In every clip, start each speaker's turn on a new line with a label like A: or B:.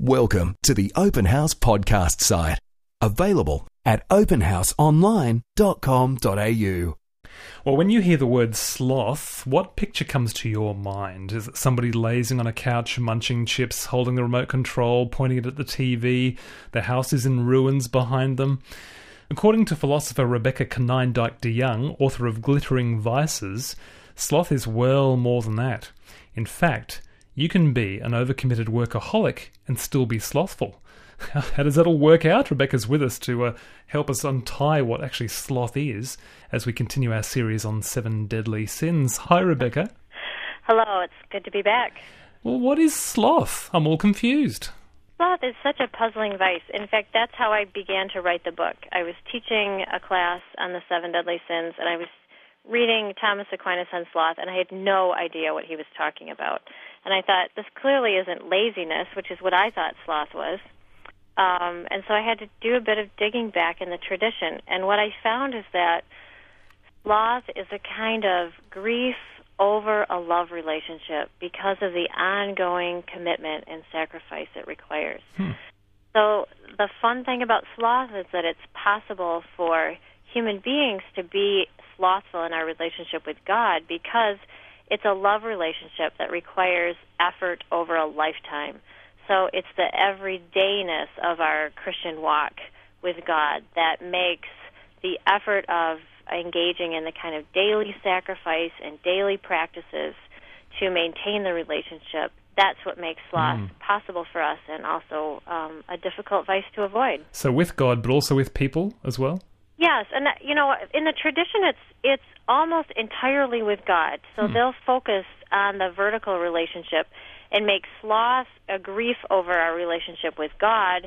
A: Welcome to the Open House podcast site. Available at openhouseonline.com.au.
B: Well, when you hear the word sloth, what picture comes to your mind? Is it somebody lazing on a couch, munching chips, holding the remote control, pointing it at the TV? The house is in ruins behind them. According to philosopher Rebecca Konyndyk de Young, author of Glittering Vices, sloth is well more than that. In fact, you can be an overcommitted workaholic and still be slothful. How does that all work out? Rebecca's with us to help us untie what actually sloth is as we continue our series on 7 deadly sins. Hi, Rebecca.
C: Hello, it's good to be back.
B: Well, what is sloth? I'm all confused.
C: Sloth is such a puzzling vice. In fact, that's how I began to write the book. I was teaching a class on the 7 deadly sins, and I was reading Thomas Aquinas on sloth, and I had no idea what he was talking about. And I thought, this clearly isn't laziness, which is what I thought sloth was. And so I had to do a bit of digging back in the tradition. And what I found is that sloth is a kind of grief over a love relationship because of the ongoing commitment and sacrifice it requires. So the fun thing about sloth is that it's possible for human beings to be slothful in our relationship with God because it's a love relationship that requires effort over a lifetime. So it's the everydayness of our Christian walk with God that makes the effort of engaging in the kind of daily sacrifice and daily practices to maintain the relationship. That's what makes sloth possible for us, and also a difficult vice to avoid.
B: So with God, but also with people as well?
C: Yes, and in the tradition, it's almost entirely with God. So they'll focus on the vertical relationship and make sloth a grief over our relationship with God,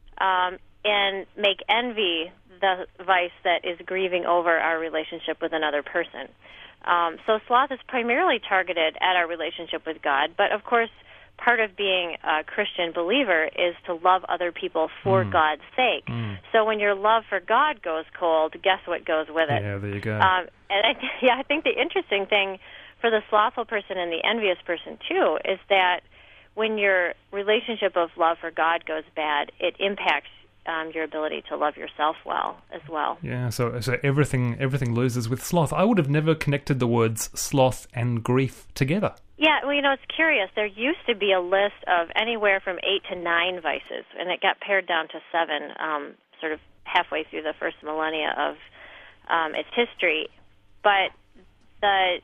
C: and make envy the vice that is grieving over our relationship with another person. So sloth is primarily targeted at our relationship with God, but of course, part of being a Christian believer is to love other people for God's sake. So when your love for God goes cold, guess what goes with it?
B: Yeah, there you go.
C: And I think the interesting thing for the slothful person and the envious person, too, is that when your relationship of love for God goes bad, it impacts your ability to love yourself well as well.
B: Yeah, so everything loses with sloth. I would have never connected the words sloth and grief together.
C: Yeah, well, it's curious. There used to be a list of anywhere from 8 to 9 vices, and it got pared down to 7 sort of halfway through the first millennia of its history. But the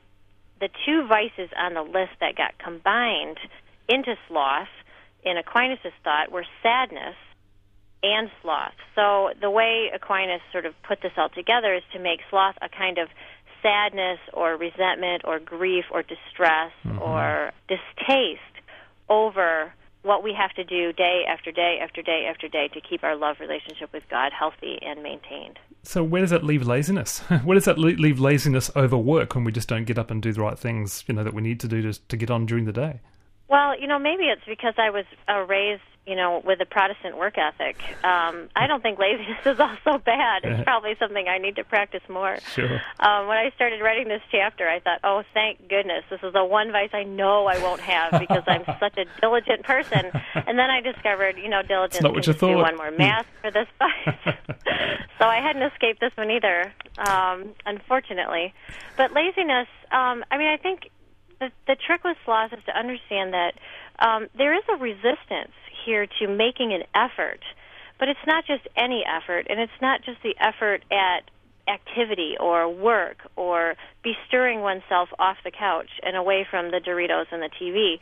C: 2 vices on the list that got combined into sloth in Aquinas' thought were sadness and sloth. So the way Aquinas sort of put this all together is to make sloth a kind of sadness or resentment or grief or distress or distaste over what we have to do day after day after day after day to keep our love relationship with God healthy and maintained.
B: So where does that leave laziness? Where does that leave laziness over work when we just don't get up and do the right things, that we need to do to get on during the day?
C: Well, maybe it's because I was raised, with a Protestant work ethic. I don't think laziness is all so bad. It's probably something I need to practice more.
B: Sure.
C: When I started writing this chapter, I thought, oh, thank goodness, this is the one vice I know I won't have because I'm such a diligent person. And then I discovered, diligence can just do one more math for this vice. So I hadn't escaped this one either, unfortunately. But laziness, I think the trick with sloth is to understand that there is a resistance here to making an effort, but it's not just any effort, and it's not just the effort at activity or work or bestirring oneself off the couch and away from the Doritos and the TV.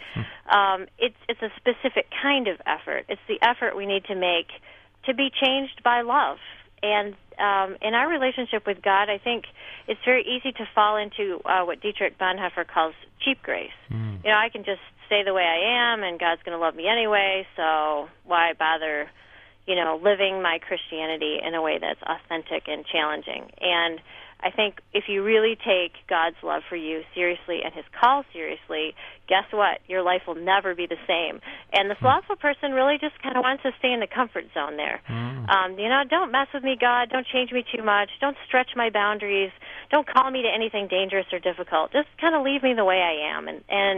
C: It's a specific kind of effort. It's the effort we need to make to be changed by love. And in our relationship with God, I think it's very easy to fall into what Dietrich Bonhoeffer calls cheap grace. I can just stay the way I am, and God's going to love me anyway, so why bother, living my Christianity in a way that's authentic and challenging? And I think if you really take God's love for you seriously and his call seriously, guess what? Your life will never be the same. And the slothful person really just kind of wants to stay in the comfort zone there. Don't mess with me, God. Don't change me too much. Don't stretch my boundaries. Don't call me to anything dangerous or difficult. Just kind of leave me the way I am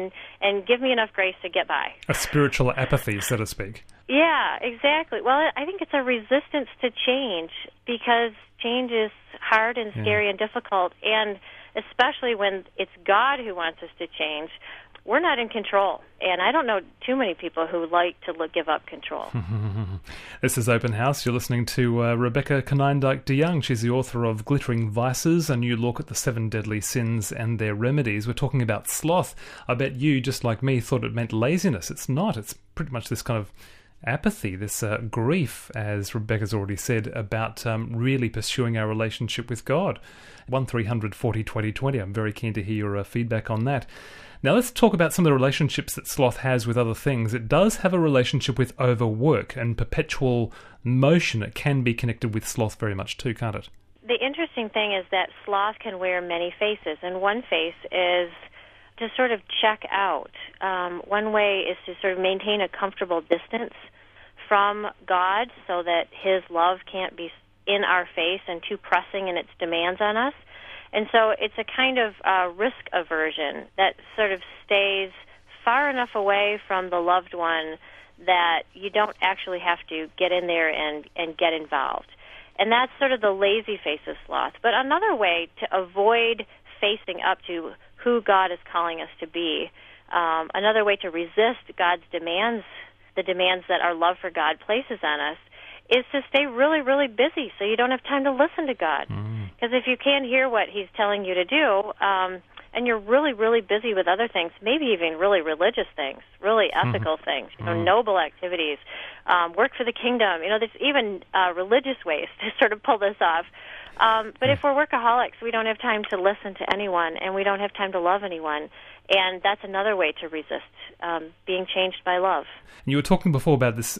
C: and give me enough grace to get by.
B: A spiritual apathy, so to speak.
C: Yeah, exactly. Well, I think it's a resistance to change because change is hard and scary and difficult, and especially when it's God who wants us to change, we're not in control. And I don't know too many people who like to give up control.
B: This is Open House. You're listening to Rebecca Konyndyk de Young. She's the author of Glittering Vices, a new look at the 7 deadly sins and their remedies. We're talking about sloth. I bet you, just like me, thought it meant laziness. It's not. It's pretty much this kind of apathy, this grief, as Rebecca's already said, about really pursuing our relationship with God. 1300 40 20 20. I'm very keen to hear your feedback on that. Now let's talk about some of the relationships that sloth has with other things. It does have a relationship with overwork and perpetual motion. It can be connected with sloth very much too, can't it?
C: The interesting thing is that sloth can wear many faces, and one face is to sort of check out. One way is to sort of maintain a comfortable distance from God so that his love can't be in our face and too pressing in its demands on us. And so it's a kind of risk aversion that sort of stays far enough away from the loved one that you don't actually have to get in there and get involved. And that's sort of the lazy face of sloth. But another way to avoid facing up to who God is calling us to be, another way to resist God's demands, the demands that our love for God places on us, is to stay really, really busy so you don't have time to listen to God. Because if you can't hear what he's telling you to do, and you're really, really busy with other things, maybe even really religious things, really ethical things, noble activities, work for the kingdom, there's even religious ways to sort of pull this off. But if we're workaholics, we don't have time to listen to anyone, and we don't have time to love anyone. And that's another way to resist being changed by love.
B: And you were talking before about this,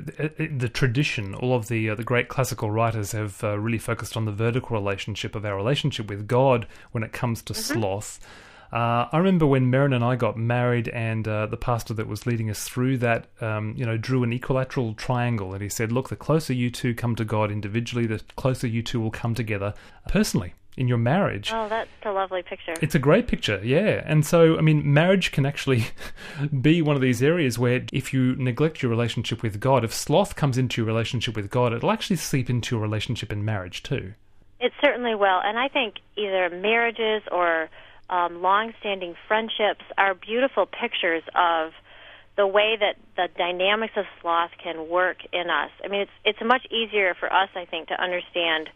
B: the tradition. All of the great classical writers have really focused on the vertical relationship of our relationship with God when it comes to sloth. I remember when Merrin and I got married, and the pastor that was leading us through that, drew an equilateral triangle, and he said, "Look, the closer you two come to God individually, the closer you two will come together personally in your marriage."
C: Oh, that's a lovely picture.
B: It's a great picture, yeah. And so, marriage can actually be one of these areas where if you neglect your relationship with God, if sloth comes into your relationship with God, it'll actually seep into your relationship in marriage too.
C: It certainly will. And I think either marriages or long-standing friendships are beautiful pictures of the way that the dynamics of sloth can work in us. It's much easier for us, I think, to understand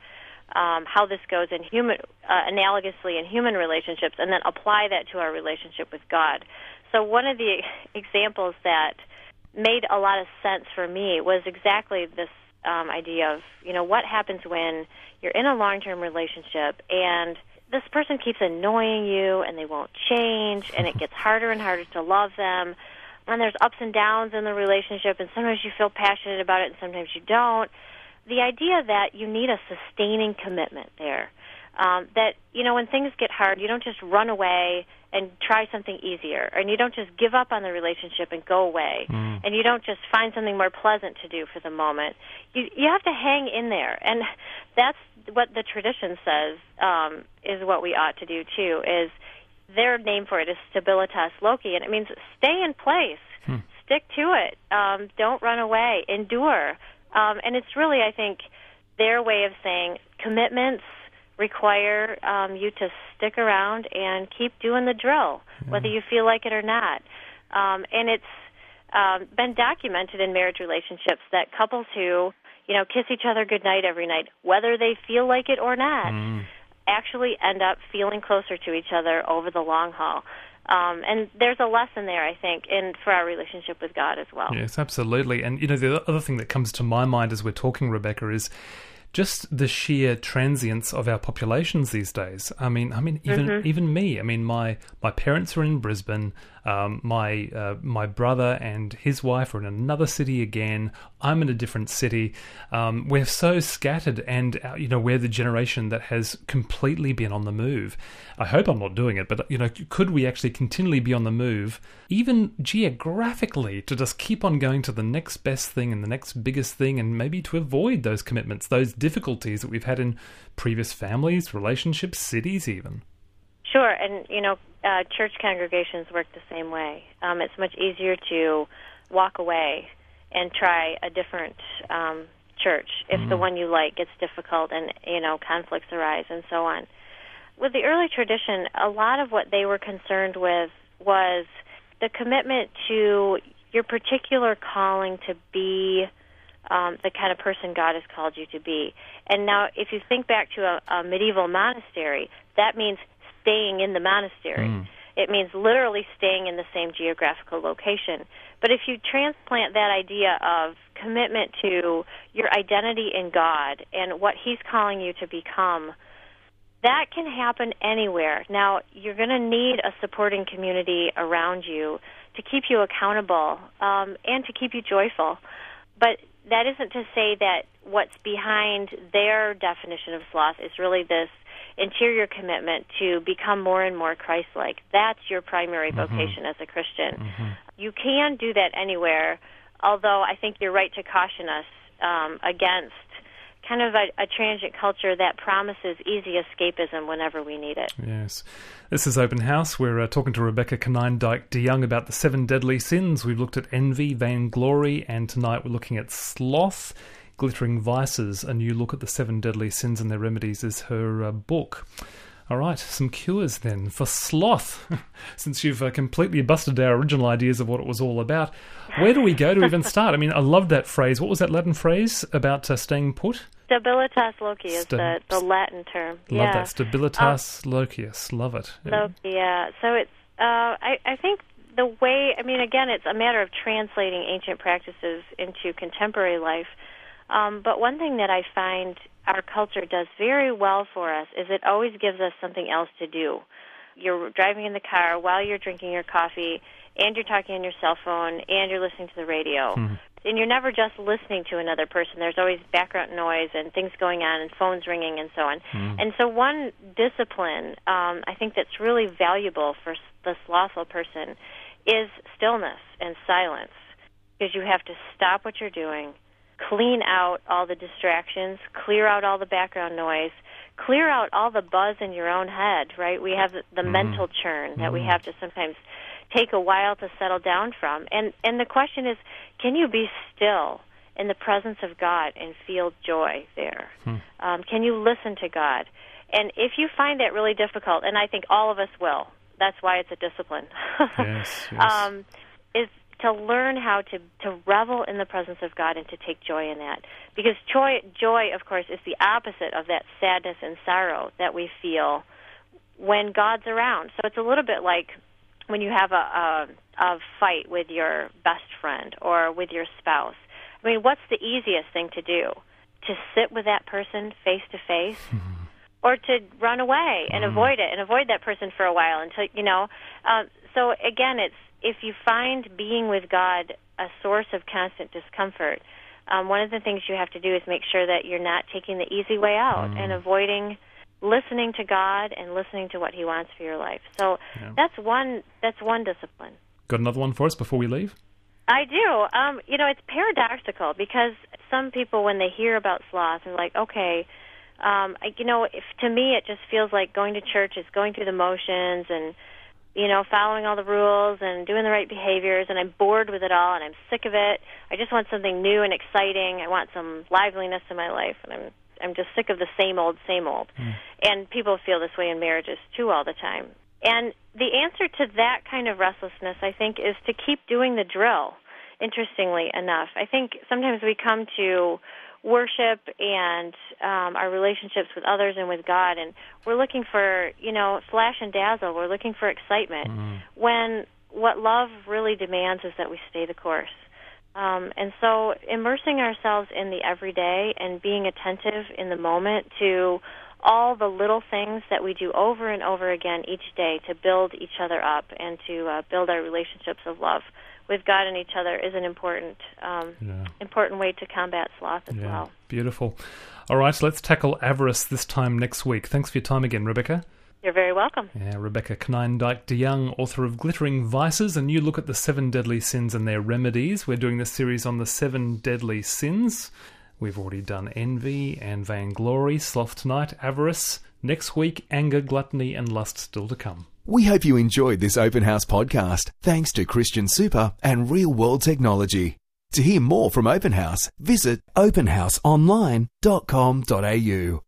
C: how this goes in analogously in human relationships, and then apply that to our relationship with God. So one of the examples that made a lot of sense for me was exactly this idea of, what happens when you're in a long-term relationship and this person keeps annoying you and they won't change, and it gets harder and harder to love them, and there's ups and downs in the relationship, and sometimes you feel passionate about it and sometimes you don't. The idea that you need a sustaining commitment there, that, when things get hard, you don't just run away and try something easier, and you don't just give up on the relationship and go away, and you don't just find something more pleasant to do for the moment. You have to hang in there, and that's what the tradition says is what we ought to do too. Is their name for it is stabilitas loci, and it means stay in place, stick to it, don't run away, endure. And it's really, I think, their way of saying commitments require you to stick around and keep doing the drill, whether you feel like it or not. And it's been documented in marriage relationships that couples who, kiss each other goodnight every night, whether they feel like it or not, actually end up feeling closer to each other over the long haul. And there's a lesson there, I think, for our relationship with God as well.
B: Yes, absolutely. And, the other thing that comes to my mind as we're talking, Rebecca, is just the sheer transience of our populations these days. I mean, even me. I mean, my parents are in Brisbane. My brother and his wife are in another city again. I'm in a different city. We're so scattered, and we're the generation that has completely been on the move. I hope I'm not doing it, but could we actually continually be on the move, even geographically, to just keep on going to the next best thing and the next biggest thing, and maybe to avoid those commitments, those difficulties that we've had in previous families, relationships, cities, even?
C: Sure, and church congregations work the same way. It's much easier to walk away and try a different church if the one you like gets difficult and conflicts arise and so on. With the early tradition, a lot of what they were concerned with was the commitment to your particular calling to be the kind of person God has called you to be. And now, if you think back to a medieval monastery, that means staying in the monastery. It means literally staying in the same geographical location. But if you transplant that idea of commitment to your identity in God and what He's calling you to become, that can happen anywhere. Now, you're going to need a supporting community around you to keep you accountable and to keep you joyful. But that isn't to say that what's behind their definition of sloth is really this interior commitment to become more and more Christ-like. That's your primary vocation as a Christian. You can do that anywhere, although I think you're right to caution us against kind of a transient culture that promises easy escapism whenever we need it.
B: Yes. This is Open House. We're talking to Rebecca Canine-Dyke DeYoung about the 7 deadly sins. We've looked at envy, vainglory, and tonight we're looking at sloth. Glittering Vices, A New Look at the 7 Deadly Sins and Their Remedies is her book. All right, some cures then for sloth. Since you've completely busted our original ideas of what it was all about, where do we go to even start? I mean, I love that phrase. What was that Latin phrase about staying put?
C: Stabilitas loci is the Latin term.
B: Love that. Stabilitas locius. Love it.
C: Loci, yeah. So it's, I think the way, again, it's a matter of translating ancient practices into contemporary life. But one thing that I find our culture does very well for us is it always gives us something else to do. You're driving in the car while you're drinking your coffee, and you're talking on your cell phone, and you're listening to the radio. And you're never just listening to another person. There's always background noise and things going on and phones ringing and so on. And so one discipline I think that's really valuable for the slothful person is stillness and silence, because you have to stop what you're doing, clean out all the distractions, clear out all the background noise, clear out all the buzz in your own head, right? We have the mental churn that we have to sometimes take a while to settle down from. And the question is, can you be still in the presence of God and feel joy there? Can you listen to God? And if you find that really difficult, and I think all of us will, that's why it's a discipline, is to learn how to revel in the presence of God and to take joy in that. Because joy, of course, is the opposite of that sadness and sorrow that we feel when God's around. So it's a little bit like when you have a fight with your best friend or with your spouse. I mean, what's the easiest thing to do? To sit with that person face to face, or to run away and avoid it and avoid that person for a while until, so again, it's, if you find being with God a source of constant discomfort, one of the things you have to do is make sure that you're not taking the easy way out and avoiding listening to God and listening to what He wants for your life. So that's one discipline. Got another one for us before we leave? I do. It's paradoxical, because some people, when they hear about sloth, are like, okay, if to me it just feels like going to church is going through the motions and following all the rules and doing the right behaviors, and I'm bored with it all, and I'm sick of it. I just want something new and exciting. I want some liveliness in my life, and I'm just sick of the same old. And people feel this way in marriages, too, all the time. And the answer to that kind of restlessness, I think, is to keep doing the drill, interestingly enough. I think sometimes we come to worship and our relationships with others and with God, and we're looking for, flash and dazzle. We're looking for excitement, when what love really demands is that we stay the course, And so immersing ourselves in the everyday and being attentive in the moment to all the little things that we do over and over again each day to build each other up and to build our relationships of love with God and each other is an important way to combat sloth as well.
B: Beautiful. All right, let's tackle avarice this time next week. Thanks for your time again, Rebecca.
C: You're very welcome.
B: Yeah, Rebecca Knijndijk de Young, author of Glittering Vices, and you look at the 7 deadly sins and their remedies. We're doing this series on the 7 deadly sins. We've already done envy and vainglory, sloth tonight, avarice. Next week, anger, gluttony, and lust still to come.
A: We hope you enjoyed this Open House podcast, thanks to Christian Super and Real World Technology. To hear more from Open House, visit openhouseonline.com.au.